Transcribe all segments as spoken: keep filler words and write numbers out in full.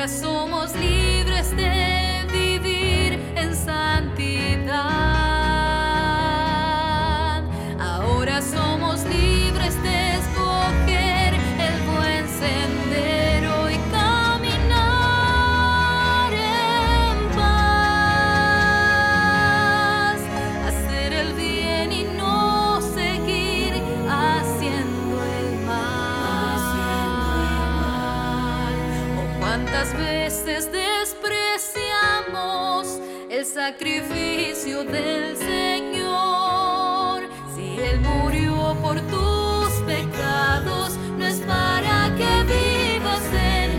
Ahora somos libres de vivir en santidad. Ahora somos libres de escoger el buen sendero y caminar en paz. Hacer el bien y no seguir haciendo el mal. Oh, cuántas veces despreciamos el sacrificio del Señor. Si Él murió por tus pecados, no es para que vivas en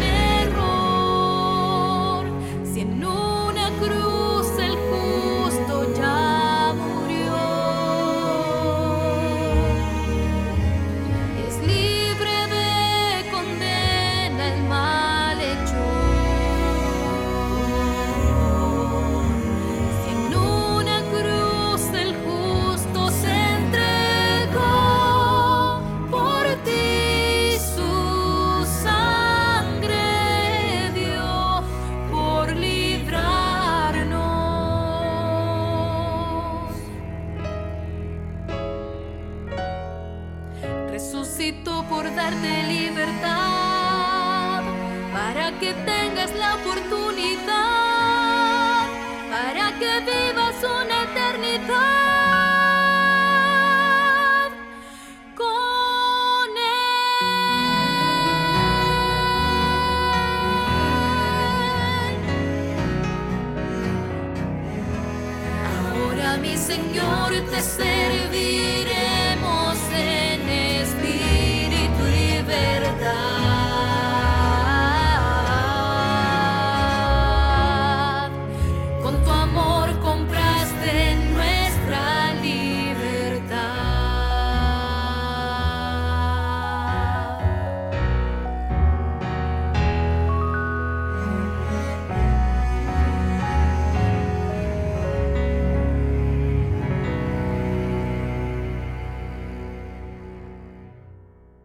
error. Si en una cruz el justo ya murió, es libre de condena el malhechor. Si en una cruz el justo se entregó por ti, su sangre dio por librarnos. Resucitó por darte libertad, para que tengas la oportunidad, para que vivas una eternidad.